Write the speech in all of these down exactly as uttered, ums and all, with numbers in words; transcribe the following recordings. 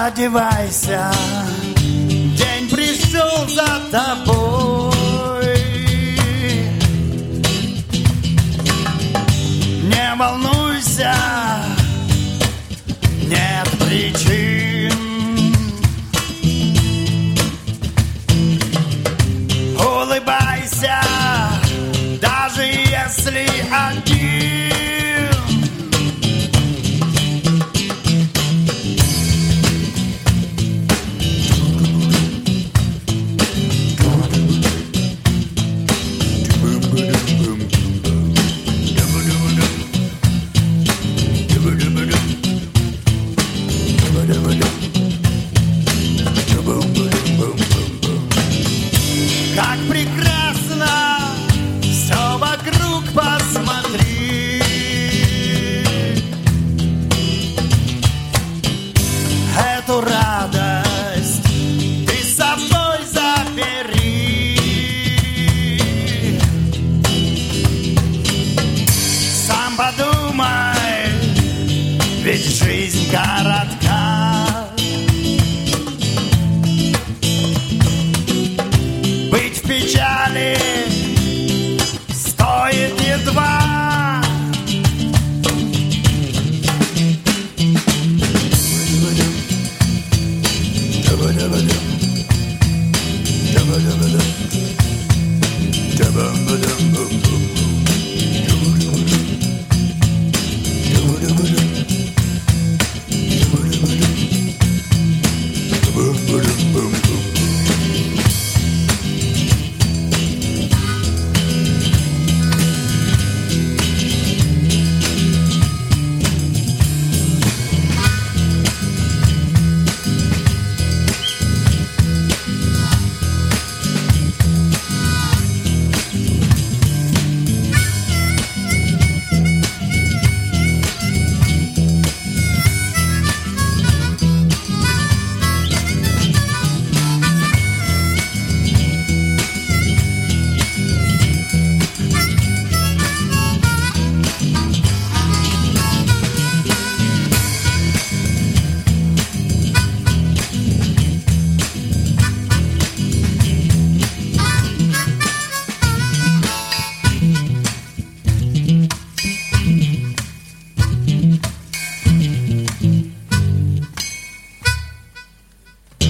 одевайся, день пришел за тобой. Не волнуйся, нет причин. Улыбайся, даже если один. Как прекрасно все вокруг, посмотри. Эту радость ты с собой забери. Сам подумай, ведь жизнь коротка. Быть в печали стоит едва.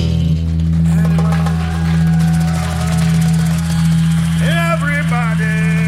Everybody